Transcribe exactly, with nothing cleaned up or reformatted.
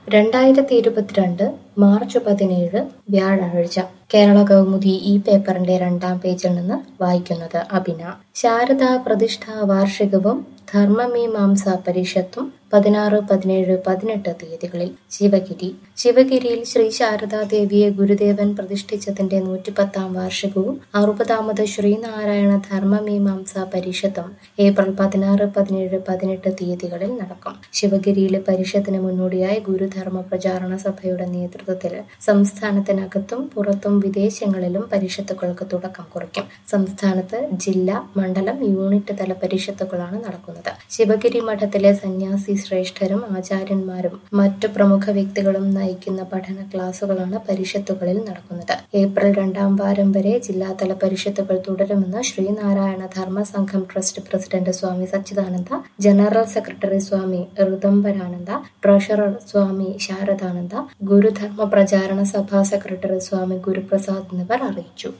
രണ്ടായിരത്തി ഇരുപത്തിരണ്ട് മാർച്ച് പതിനേഴ് വ്യാഴാഴ്ച കേരള കൗമുദി ഈ പേപ്പറിന്റെ രണ്ടാം പേജിൽ നിന്ന് വായിക്കുന്നത് അഭിന. ശാരദാ പ്രതിഷ്ഠാ വാർഷികവും ധർമ്മമീമാംസാ പരിഷത്തും പതിനാറ് പതിനേഴ് പതിനെട്ട് തീയതികളിൽ ശിവഗിരി. ശിവഗിരിയിൽ ശ്രീ ശാരദാദേവിയെ ഗുരുദേവൻ പ്രതിഷ്ഠിച്ചതിന്റെ നൂറ്റിപ്പത്താം വാർഷികവും അറുപതാമത് ശ്രീനാരായണ ധർമ്മമീമാംസാ പരിഷത്തും ഏപ്രിൽ പതിനാറ് പതിനേഴ് പതിനെട്ട് തീയതികളിൽ നടക്കും. ശിവഗിരിയിലെ പരിഷത്തിന് മുന്നോടിയായി ഗുരുധർമ്മ പ്രചാരണ സഭയുടെ നേതൃത്വത്തിൽ സംസ്ഥാനത്തിനകത്തും പുറത്തും വിദേശങ്ങളിലും പരിഷത്തുകൾക്ക് തുടക്കം കുറിക്കും. സംസ്ഥാനത്ത് ജില്ലാ, മണ്ഡലം, യൂണിറ്റ് തല പരിഷത്തുകളാണ് നടക്കുന്നത്. ശിവഗിരി മഠത്തിലെ സന്യാസി ശ്രേഷ്ഠരും ആചാര്യന്മാരും മറ്റു പ്രമുഖ വ്യക്തികളും നയിക്കുന്ന പഠന ക്ലാസുകളാണ് പരിഷത്തുകളിൽ നടക്കുന്നത്. ഏപ്രിൽ രണ്ടാം വാരം വരെ ജില്ലാതല പരിഷത്തുകൾ തുടരുമെന്ന് Sree Narayana Dharma Sangham trust president Swami Sachidananda, general secretary Swami Rithambharananda, treasurer Swami Saradananda, Gurudharma Pracharana Sabha secretary സ്വാമി ഗുരുപ്രസാദ് എന്നിവർ അറിയിച്ചു.